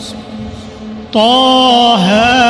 طه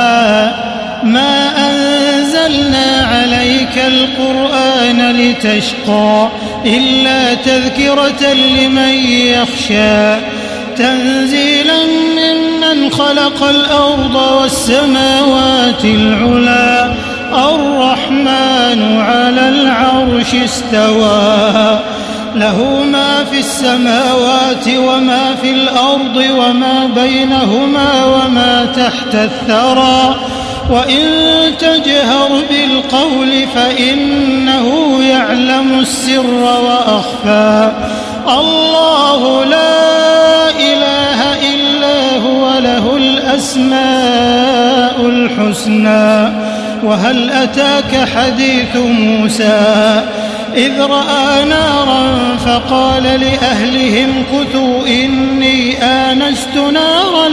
ما أنزلنا عليك القرآن لتشقى إلا تذكرة لمن يخشى تنزيلا ممن خلق الأرض والسماوات العلى الرحمن على العرش استوى له ما في السماوات وما في الأرض وما بينهما وما تحت الثرى وإن تجهر بالقول فإنه يعلم السر وأخفى الله لا إله إلا هو له الأسماء الحسنى وهل أتاك حديث موسى إذ رأى نارا فقال لأهلهم كثوا إني آنست نارا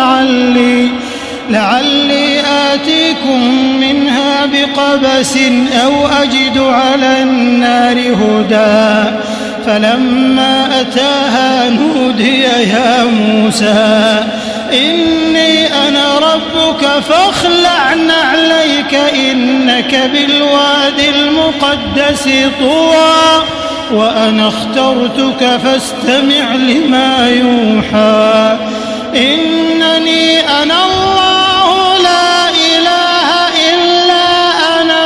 لعلي آتيكم منها بقبس أو أجد على النار هدى فلما أتاها نودي يا موسى إني أنا ربك فاخلع نعليك إنك بالواد المقدس طوى وأنا اخترتك فاستمع لما يوحى إنني أنا الله لا إله إلا أنا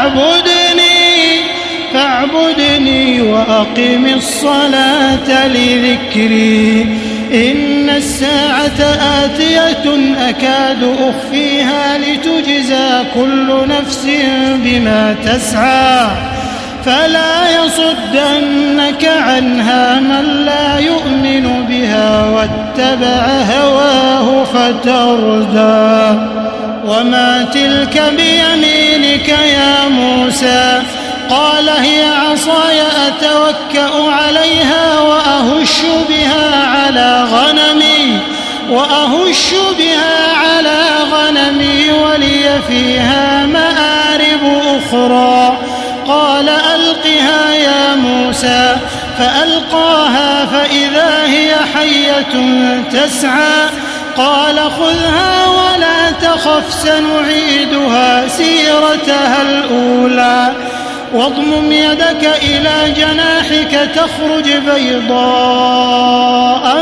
فاعبدني وأقم الصلاة لذكري إن الساعة آتية أكاد أخفيها لتجزى كل نفس بما تسعى فلا يصدنك عنها من لا يؤمن بها واتبع هواه فتردى وما تلك بيمينك يا موسى قال هي عصاي أتوكأ عليها وأهش بها على غنمي ولي فيها مآرب أخرى قال ألقها يا موسى فألقاها فإذا هي حية تسعى قال خذها ولا تخف سنعيدها سيرتها الأولى واضمم يدك إلى جناحك تخرج بيضاء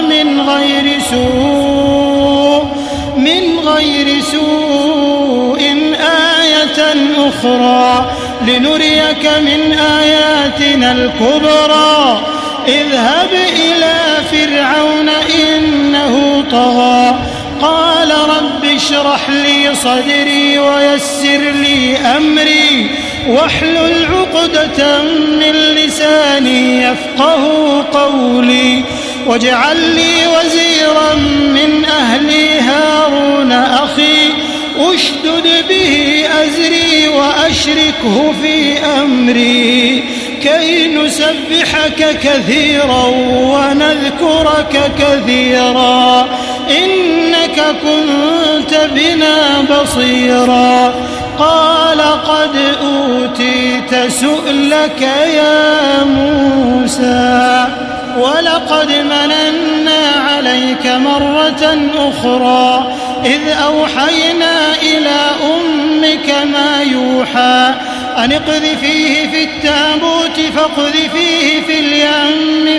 من غير سوء آية أخرى لنريك من آياتنا الكبرى اذهب إلى فرعون إنه طغى قال رب اشرح لي صدري ويسر لي أمري واحلل عقدة من لساني يفقه قولي واجعل لي وزيرا من أهلي هارون أخي أشدد به أزري وأشركه في أمري كي نسبحك كثيرا ونذكرك كثيرا إنك كنت بنا بصيرا قال قد أوتيت سؤلك يا موسى ولقد مننا عليك مرة أخرى إذ أوحينا إلى أمك ما يوحى أن اقذفيه في التابوت فاقذفيه في اليم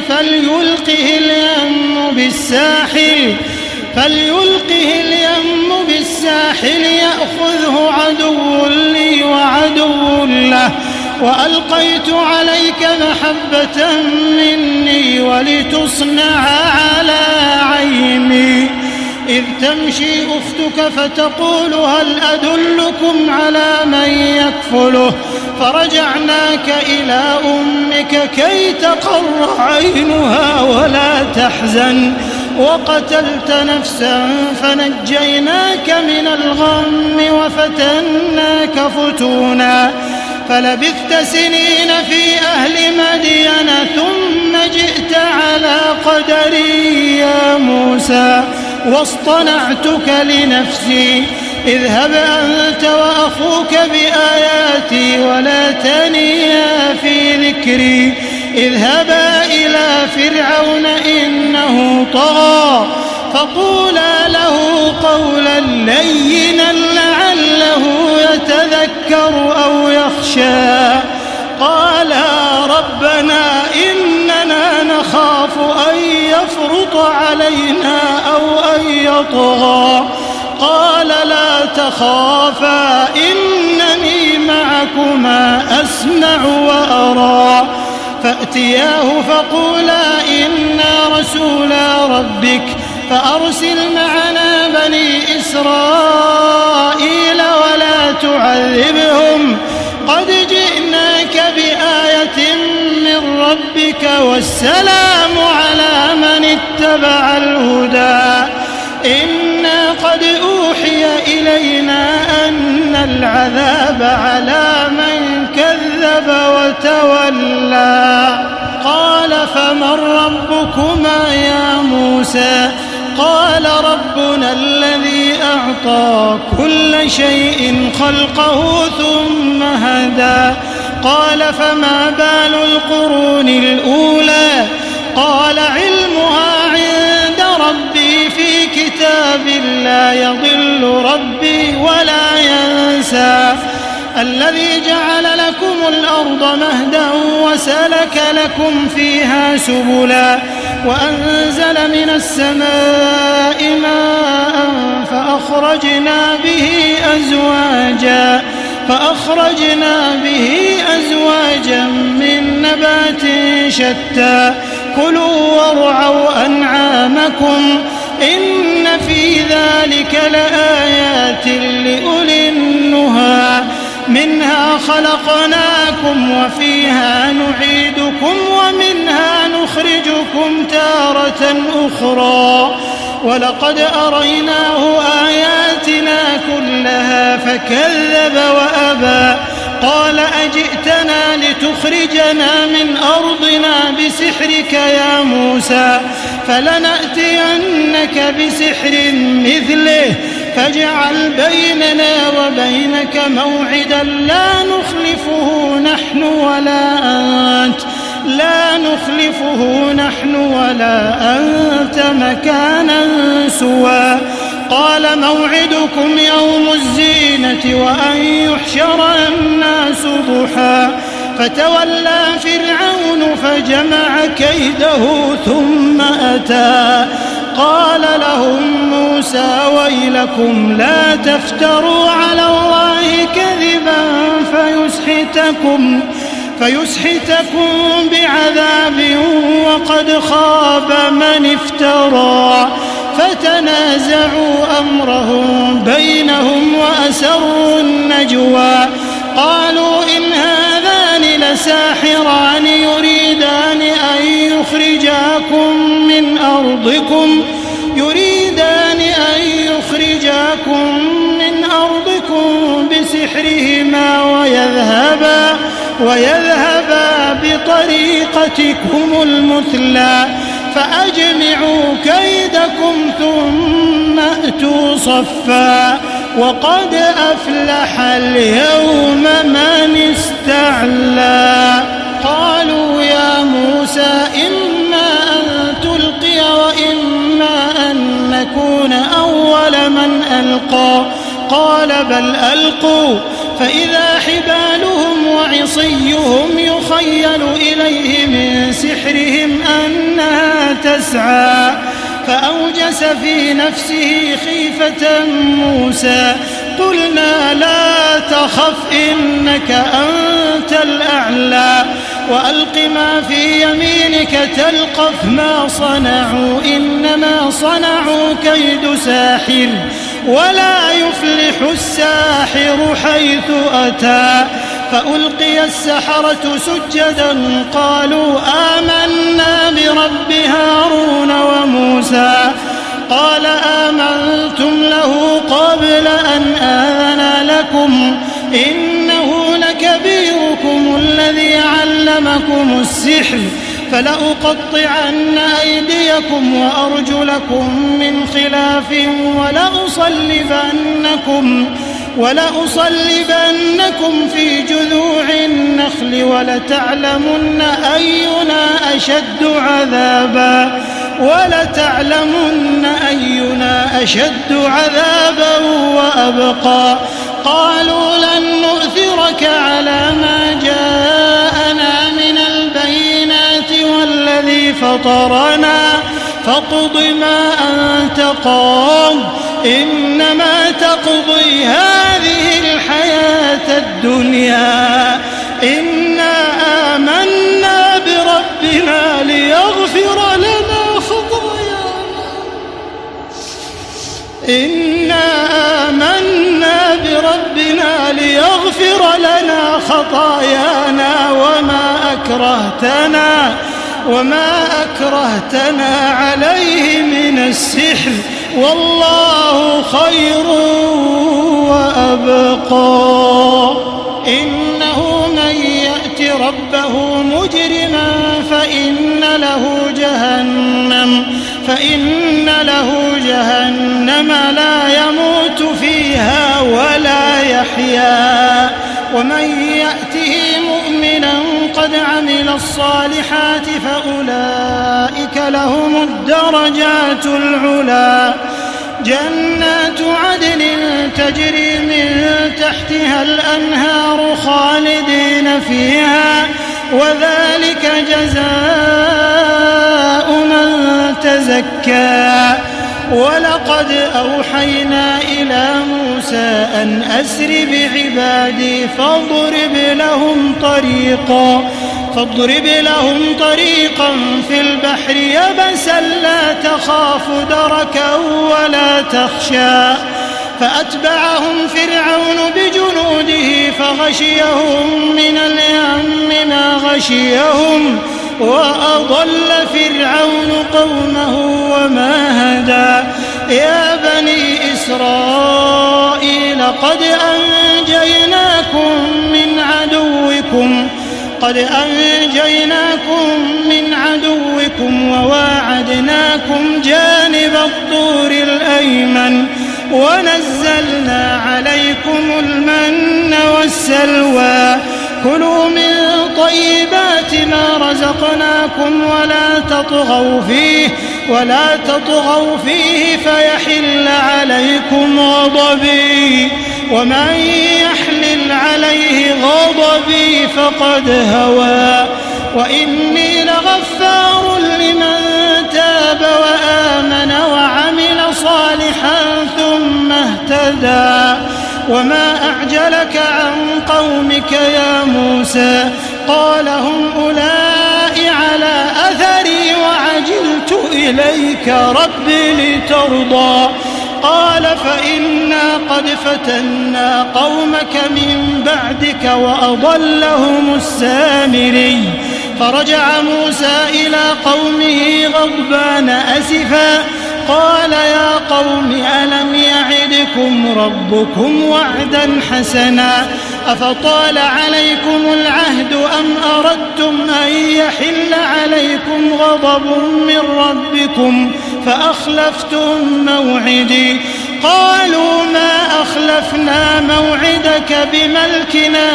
فليلقه اليم بالساحل يأخذه عدو لي وعدو له وألقيت عليك محبة مني ولتصنع على عيني إذ تمشي أختك فتقول هل أدلكم على من يكفله فرجعناك إلى أمك كي تقر عينها ولا تحزن وقتلت نفسا فنجيناك من الغم وفتناك فتونا فلبثت سنين في أهل مدين ثم جئت على قدري يا موسى واصطنعتك لنفسي اذهب أنت وأخوك بآياتي ولا تنيا في ذكري اذهبا إلى فرعون إنه طغى فقولا له قولا لينا لعله يتذكر أو يخشى قالا ربنا إننا نخاف أن يفرط علينا أو أن يطغى قال لا تخافا إنني معكما أسمع وأرى فأتياه فقولا إنا رسولا ربك فأرسل معنا بني إسرائيل ولا تعذبهم قد جئناك بآية من ربك والسلام على من اتبع الهدى إنا قد أوحي إلينا أن العذاب على من كذب وتولى قال فمن ربكما يا موسى قال ربنا الذي أعطى كل شيء خلقه ثم هدى قال فما بال القرون الأولى قال علمها عند ربي في كتاب لا يضل ربي ولا ينسى الذي جعل لكم الأرض مهدا وسلك لكم فيها سبلا وأنزل من السماء ماء فأخرجنا به أزواجا من نبات شتى كلوا وارعوا أنعامكم إن في ذلك لآيات لأولي النهى منها خلقناكم وفيها نعيدكم ومنها نخرجكم تارة أخرى ولقد أريناه آياتنا كلها فكذب وأبى قال أجئتنا لتخرجنا من أرضنا بسحرك يا موسى فلنأتينك بسحر مثله فاجعل بيننا وبينك موعدا لا نخلفه نحن ولا أنت مكانا سوى قال موعدكم يوم الزينة وأن يحشر الناس ضحى فتولى فرعون فجمع كيده ثم أتى قال لهم موسى ويلكم لا تفتروا على الله كذبا فيسحتكم بعذاب وقد خاب من افترى فتنازعوا أمرهم بينهم وأسروا النجوى قالوا إن هذان لساحران يريدان أن يخرجاكم من أرضكم بسحرهما ويذهبا بطريقتكم المثلى فأجمعوا كيدكم ثم أتوا صفا وقد أفلح اليوم من استعلى قالوا يا موسى إما أن تلقي وإما أن نكون أول من ألقى قال بل ألقوا فإذا حبالهم وعصيهم يخيل إليه من سحرهم أنها تسعى فأوجس في نفسه خيفة موسى قلنا لا تخف إنك أنت الأعلى وألق ما في يمينك تلقف ما صنعوا إنما صنعوا كيد ساحر ولا يفلح الساحر حيث أتى فألقي السحرة سجدا قالوا آمنا برب هارون وموسى قال آمنتم له قبل أن آذن لكم إنه لكبيركم الذي علمكم السحر فلأقطعن أيديكم وأرجلكم من خلاف ولأصلبنكم في جذوع النخل ولتعلمن أينا أشد عذابا ولتعلمن أينا أشد عذابا وأبقى قالوا لن نؤثرك على ما جاءنا من البينات والذي فطرنا فاقض ما أنت قاض إنما تقضي هذه الحياة الدنيا إنا آمنا بربنا ليغفر لنا خطايانا وما أكرهتنا عليه من السحر والله خير وأبقى إنه من يأت ربه مجرما فإن له جهنم لا يموت فيها ولا يحيا ومن يأته مؤمنا قد عمل الصالحات فأولئك لهم الدرجات العلى جنات عدن تجري من تحتها الأنهار خالدين فيها وذلك جزاء من تزكى ولقد أوحينا إلى موسى أن أسر بعبادي فاضرب لهم طريقا في البحر يبسا لا تخاف دركا ولا تخشى فأتبعهم فرعون بجنوده فغشيهم من اليم ما غشيهم وأضل فرعون قومه وما هدى يا بني إسرائيل قد أنجيناكم من عدوكم وواعدناكم جانب الطور الأيمن ونزلنا عليكم المن والسلوى كلوا من طيبات ما رزقناكم ولا تطغوا فيه فيحل عليكم غضبي ومن يحلل عليه غضبي فقد هوى وإني لغفار لمن تاب وآمن وعمل صالحا ثم اهتدى وما أعجلك عن قومك يا موسى قال هم أولئك على أثري وعجلت إليك رب لترضى قال فإنا قد فتنا قومك من بعدك وأضلهم السامري فرجع موسى إلى قومه غضبان أسفا قال يا قوم ألم يعدكم ربكم وعدا حسنا أفطال عليكم العهد أم أردتم أن يحل عليكم غضب من ربكم فأخلفتم موعدي قالوا ما أخلفنا موعدك بملكنا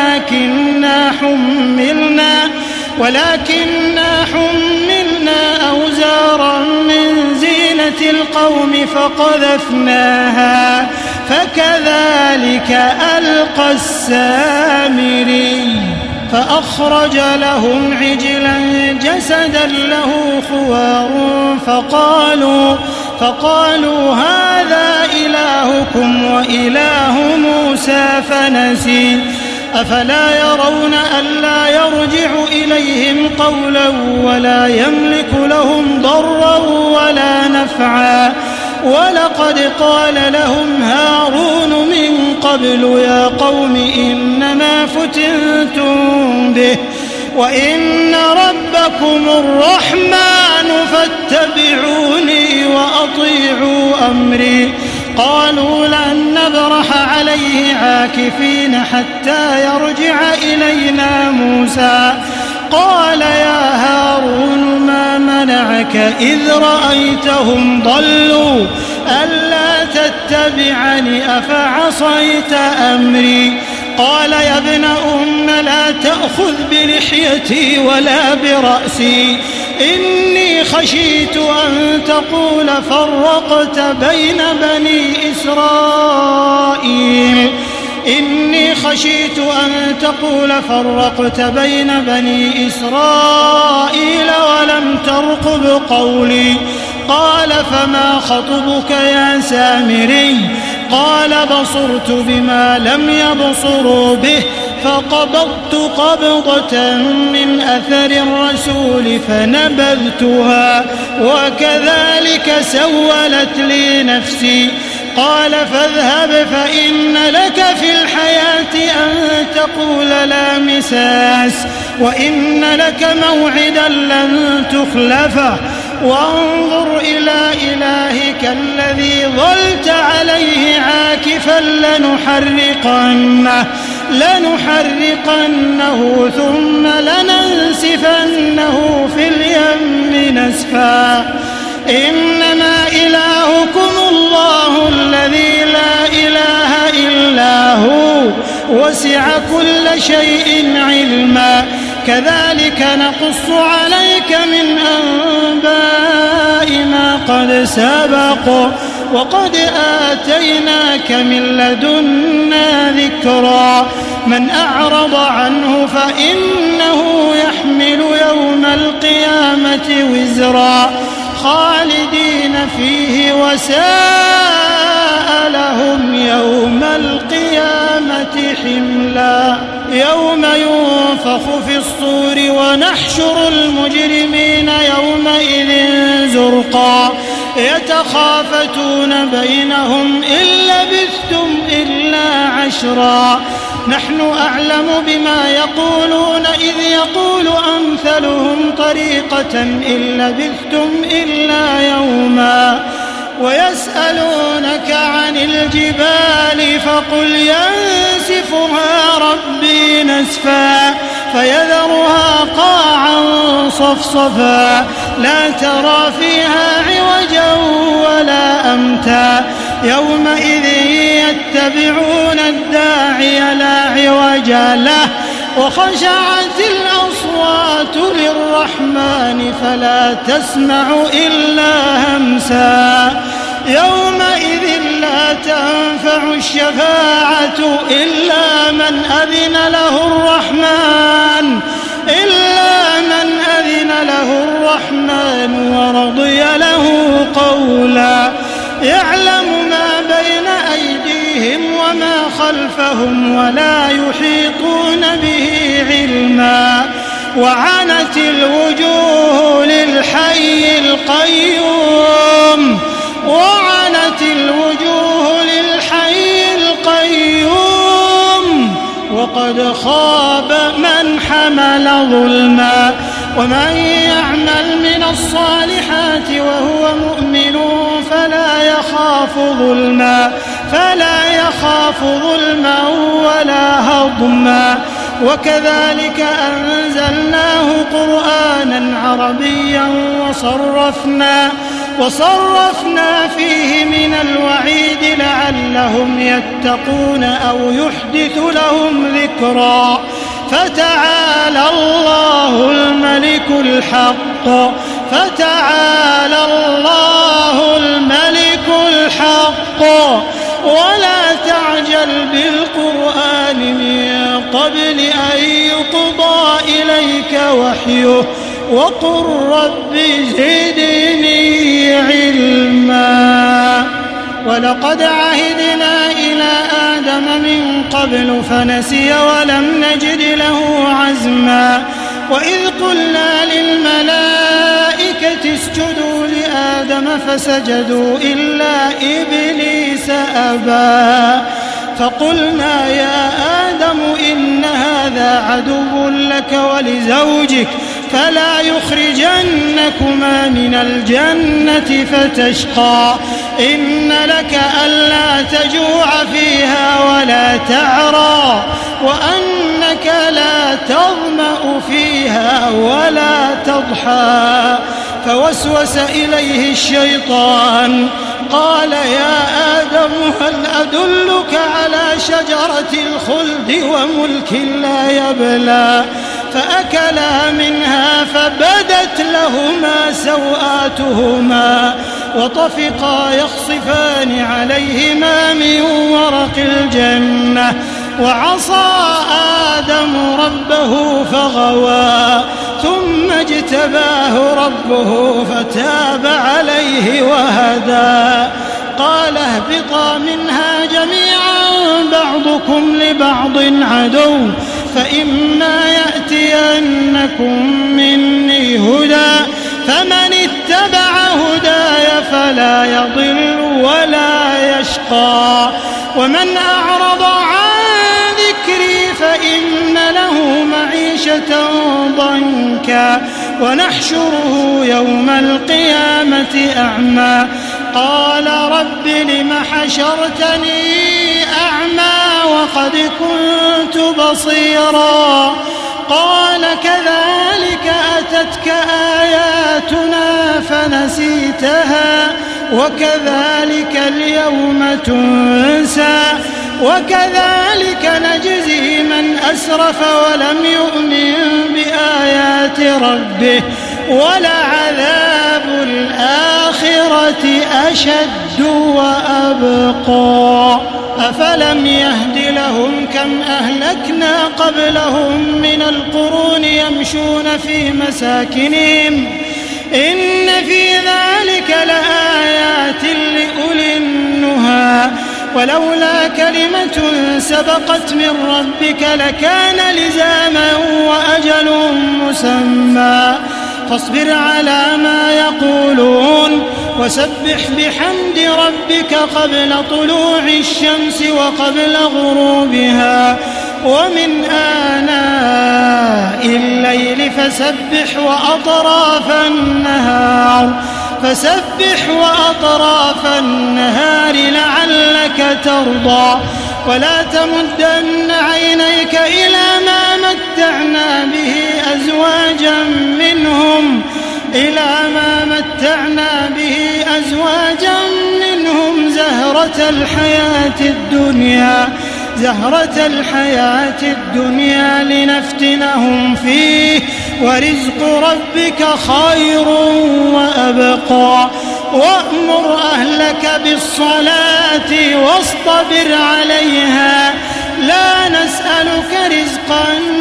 ولكننا حملنا أوزارا من زينة القوم فقذفناها فكذلك ألقى السامري فأخرج لهم عجلا جسدا له خوار فقالوا هذا إلهكم وإله موسى فنسي أفلا يرون ألا يرجع إليهم قولا ولا يملك لهم ضرا ولا نفعا ولقد قال لهم هارون من قبل يا قوم إنما فتنتم به وإن ربكم الرحمن فاتبعوني وأطيعوا أمري قالوا لن نبرح عليه عاكفين حتى يرجع إلينا موسى قال يا هارون ما منعك إذ رأيتهم ضلوا ألا تتبعني أفعصيت أمري قال يا ابن لا تأخذ بلحيتي ولا برأسي إني خشيت أن تقول فرقت بين بني إسرائيل ولم ترقب قولي. قال فما خطبك يا سامري؟ قال بصرت بما لم يبصروا به فقبضت قبضة من أثر الرسول فنبذتها وكذلك سولت لي نفسي. قال فاذهب فإن لك في الحياة أن تقول لا مساس وإن لك موعدا لن تخلفه وانظر إلى إلهك الذي ظلت عليه عاكفا لنحرقنه ثم لننسفنه في اليم نسفا. إنما إلهكم الله الذي لا إله إلا هو وسع كل شيء علما. كذلك نقص عليك من أنباء ما قد سبق وقد آتيناك من لدنا ذكرا. من أعرض عنه فإنه يحمل يوم القيامة وزرا خالدين فيه وساء لهم يوم القيامة حملا. يوم ينفخ في الصور ونحشر المجرمين يومئذ زرقا يتخافتون بينهم إن لبثتم إلا عشرا نحن أعلم بما يقولون إذ يقول أمثلهم طريقة إن لبثتم إلا يوما. ويسألونك عن الجبال فقل ينسفها ربي نسفا فيذرها قاعا صفصفا لا ترى فيها عوجا ولا أمتا. يومئذ يتبعون الداعي لا عوج له وخشعت الأصوات للرحمن فلا تسمع إلا همسا. يومئذ لا تنفع الشفاعة إلا من أذن له الرحمن ورضي له قولا. يعلم ما بين أيديهم وما خلفهم ولا يحيطون به علما. وعنت الوجوه للحي القيوم وقد خاب من حمل ظلما. ومن يعمل من الصالحات وهو مؤمن فلا يخاف ظلما ولا هضما. وكذلك أنزلناه قرآنا عربيا وصرفنا فيه من الوعيد لعلهم يتقون أو يحدث لهم ذكرا. فتعالى الله الملك الحق ولا تعجل بالقرآن من قبل أن يقضى إليك وحيه وقل رب زدني علما. ولقد عهدنا إلى آدم من قبل فنسي ولم نجد له عزما. وإذ قلنا للملائكة اسجدوا لآدم فسجدوا إلا إبليس أبى. فقلنا يا آدم إن هذا عدو لك ولزوجك فلا يخرجنكما من الجنة فتشقى. إن لك ألا تجوع فيها ولا تعرى وأنك لا تظمأ فيها ولا تضحى. فوسوس إليه الشيطان قال يا آدم هل أدلك على شجرة الخلد وملك لا يبلى فأكلا منها فبدت لهما سوآتهما وطفقا يخصفان عليهما من ورق الجنة وعصى آدم ربه فغوى ثم اجتباه ربه فتاب عليه وهدى قال اهبطا منها جميعا بعضكم لبعض عدو فإما يأتينكم مني هدى فمن اتبع هداي فلا يضل ولا يشقى ومن أعرض عن ذكري فإن له معيشة ضنكا ونحشره يوم القيامة أعمى قال رب لم حشرتني أعمى وقد كنت بصيرا قال كذلك أتتك آياتنا فنسيتها وكذلك اليوم تنسى وكذلك نجزي من أسرف ولم يؤمن بآيات ربه ولعذاب الآخرة أشد وأبقى أفلم يهد لهم كم أهلكنا قبلهم من القرون يمشون في مساكنهم إن في ذلك لآيات لأولي النهى ولولا كلمة سبقت من ربك لكان لزاما وأجل مسمى فاصبر على ما يقولون وسبح بحمد ربك قبل طلوع الشمس وقبل غروبها ومن آناء الليل فسبح وأطراف النهار لعلك ترضى ولا تمدن عينيك إلى ما متعنا به أزواجا منهم زهرة الحياة الدنيا لنفتنهم فيه ورزق ربك خير وأبقى وأمر أهلك بالصلاة واصطبر عليها لا نسألك رزقا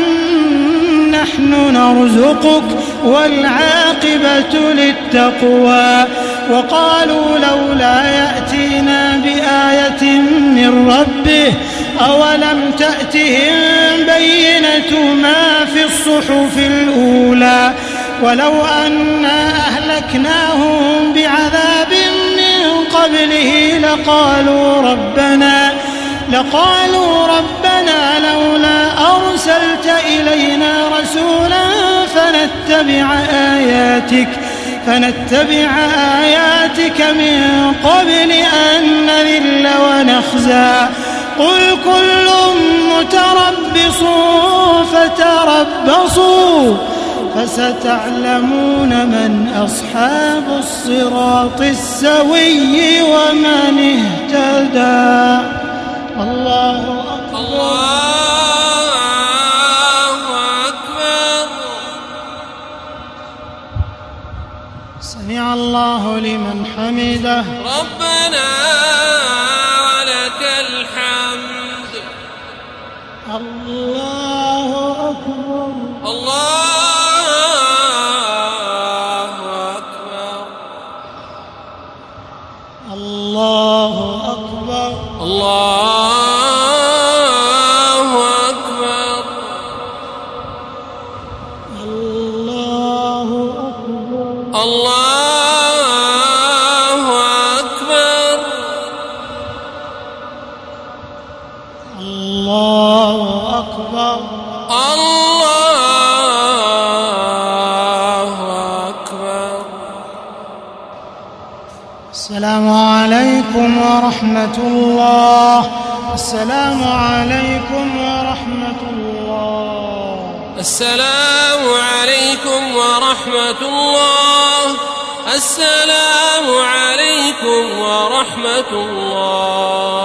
نحن نرزقك والعاقبة للتقوى وقالوا لولا يأتينا بآية من ربه أولم تأتهم بينة ما في الصحف الأولى ولو أنا أهلكناهم بعذاب من قبله لقالوا ربنا لولا أرسلت إلينا رسولا فنتبع آياتك من قبل أن نذل ونخزى قل كل متربص فتربصوا فستعلمون من أصحاب الصراط السوي ومن اهتدى الله أكبر سمع الله لمن حمده ربنا ولك الحمد الله أكبر الله أكبر السلام عليكم ورحمة الله. السلام عليكم ورحمة الله. السلام عليكم ورحمة الله. السلام عليكم ورحمة الله.